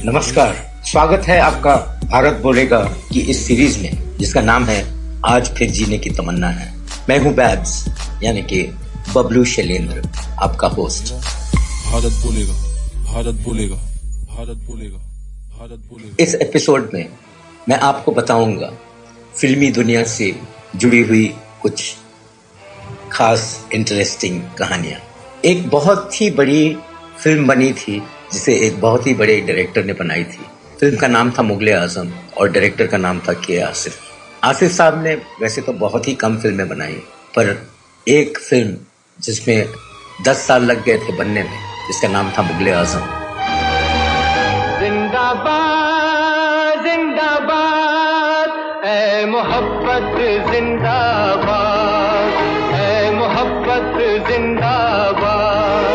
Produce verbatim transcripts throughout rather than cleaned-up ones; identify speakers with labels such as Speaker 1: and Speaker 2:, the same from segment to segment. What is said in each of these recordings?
Speaker 1: नमस्कार, स्वागत है आपका भारत बोलेगा की इस सीरीज में जिसका नाम है आज फिर जीने की तमन्ना है। मैं हूं बैब्स यानी कि बबलू शैलेंद्र, आपका होस्ट।
Speaker 2: भारत बोलेगा, भारत बोलेगा, भारत बोलेगा, भारत बोलेगा।
Speaker 1: इस एपिसोड में मैं आपको बताऊंगा फिल्मी दुनिया से जुड़ी हुई कुछ खास इंटरेस्टिंग कहानियां। एक बहुत ही बड़ी फिल्म बनी थी जिसे एक बहुत ही बड़े डायरेक्टर ने बनाई थी। फिल्म का नाम था मुगले आजम और डायरेक्टर का नाम था के आसिफ। आसिफ साहब ने वैसे तो बहुत ही कम फिल्में बनाई, पर एक फिल्म जिसमें दस साल लग गए थे बनने में, जिसका नाम था मुगले आजम।
Speaker 3: जिंदाबाद जिंदाबाद ऐ मोहब्बत जिंदाबाद, ऐ मोहब्बत जिंदाबाद।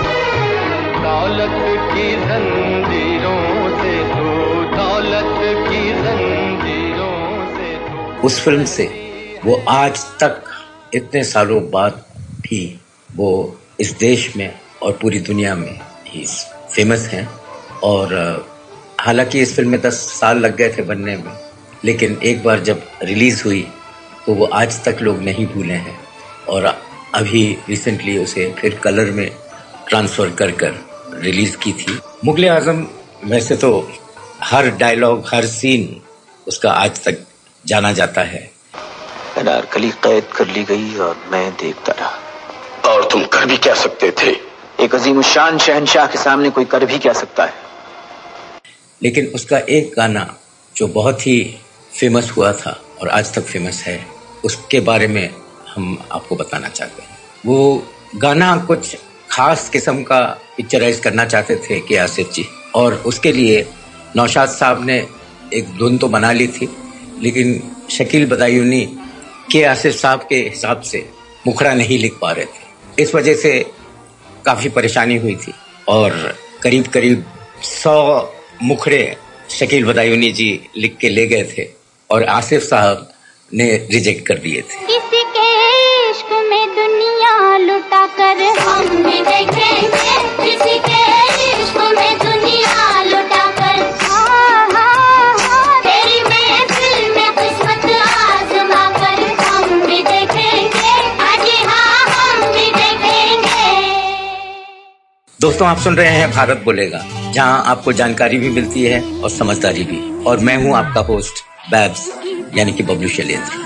Speaker 3: दौलत की जंजीरों से तू, दौलत की जंजीरों से तू।
Speaker 1: उस फिल्म से वो आज तक इतने सालों बाद भी वो इस देश में और पूरी दुनिया में ही फेमस हैं। और हालांकि इस फिल्म में दस साल लग गए थे बनने में, लेकिन एक बार जब रिलीज हुई तो वो आज तक लोग नहीं भूले हैं। और अभी रिसेंटली उसे फिर कलर में ट्रांसफर कर कर रिलीज की थी। मुगले आजम वैसे तो हर डायलॉग, हर सीन उसका आज तक जाना जाता है।
Speaker 4: अनारकली कैद कर ली गई और मैं देखता रहा।
Speaker 5: और तुम कर भी क्या सकते थे?
Speaker 4: एक अजीमुशान शहंशाह के सामने कोई कर भी क्या सकता है।
Speaker 1: लेकिन उसका एक गाना जो बहुत ही फेमस हुआ था और आज तक फेमस है, उसके बारे में हम आपको बताना चाहते हैं। वो गाना कुछ खास किस्म का पिक्चराइज करना चाहते थे के आसिफ जी, और उसके लिए नौशाद साहब ने एक धुन तो बना ली थी, लेकिन शकील बदायूनी के आसिफ साहब के हिसाब से मुखड़ा नहीं लिख पा रहे थे। इस वजह से काफ़ी परेशानी हुई थी और करीब करीब सौ मुखड़े शकील बदायूनी जी लिख के ले गए थे और आसिफ साहब ने रिजेक्ट कर दिए थे।
Speaker 6: किसी के इश्क में दुनिया लुटा कर हम भी देखेंगे, किसी के इश्क में दुनिया लुटा कर। हाँ, हाँ, हाँ, तेरी महफिल में किस्मत आजमा कर हम भी देखेंगे, अजी हाँ हम भी देखेंगे।
Speaker 1: दोस्तों, आप सुन रहे हैं भारत बोलेगा, जहां आपको जानकारी भी मिलती है और समझदारी भी। और मैं हूं आपका होस्ट बैब्स यानी कि बबलू शैलेंद्र।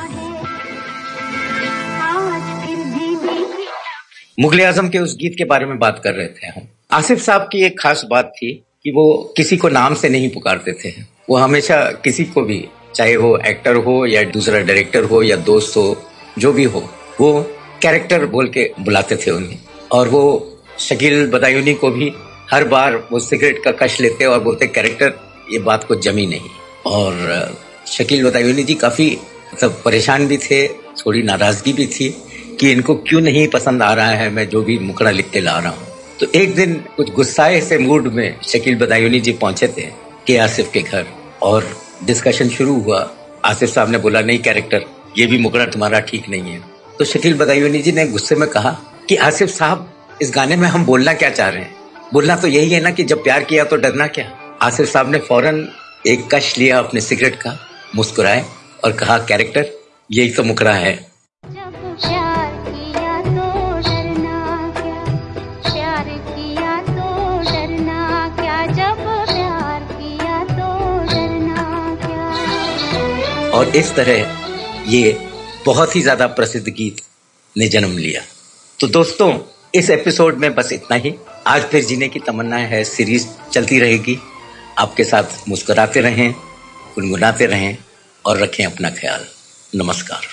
Speaker 1: मुगले आजम के उस गीत के बारे में बात कर रहे थे हम। आसिफ साहब की एक खास बात थी कि वो किसी को नाम से नहीं पुकारते थे। वो हमेशा किसी को भी, चाहे वो एक्टर हो या दूसरा डायरेक्टर हो या दोस्त हो, जो भी हो, वो कैरेक्टर बोल के बुलाते थे उन्हें। और वो शकील बदायूनी को भी हर बार वो सिगरेट का कश लेते और बोलते कैरेक्टर, ये बात को जमी नहीं। और शकील बदायूनी जी काफी मतलब परेशान भी थे, थोड़ी नाराजगी भी थी कि इनको क्यों नहीं पसंद आ रहा है मैं जो भी मुखड़ा लिख के ला रहा हूँ। तो एक दिन कुछ गुस्साए से मूड में शकील बदायूनी जी पहुंचे थे के आसिफ के घर और डिस्कशन शुरू हुआ। आसिफ साहब ने बोला, नहीं कैरेक्टर, ये भी मुखड़ा तुम्हारा ठीक नहीं है। तो शकील बदायूनी जी ने गुस्से में कहा कि आसिफ साहब, इस गाने में हम बोलना क्या चाह रहे हैं? बोलना तो यही है ना कि जब प्यार किया तो डरना क्या। आसिफ साहब ने फौरन एक कश लिया अपने सिगरेट का, मुस्कुराए और कहा, कैरेक्टर, यही तो मुखड़ा है।
Speaker 6: जब प्यार किया तो डरना क्या, प्यार किया तो डरना क्या, जब प्यार किया तो डरना क्या।
Speaker 1: और इस तरह ये बहुत ही ज्यादा प्रसिद्ध गीत ने जन्म लिया। तो दोस्तों, इस एपिसोड में बस इतना ही। आज फिर जीने की तमन्ना है सीरीज चलती रहेगी। आपके साथ मुस्कुराते रहें, गुनगुनाते रहें और रखें अपना ख्याल। नमस्कार।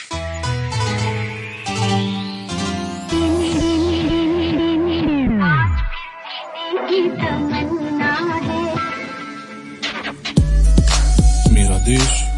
Speaker 2: मेरा देश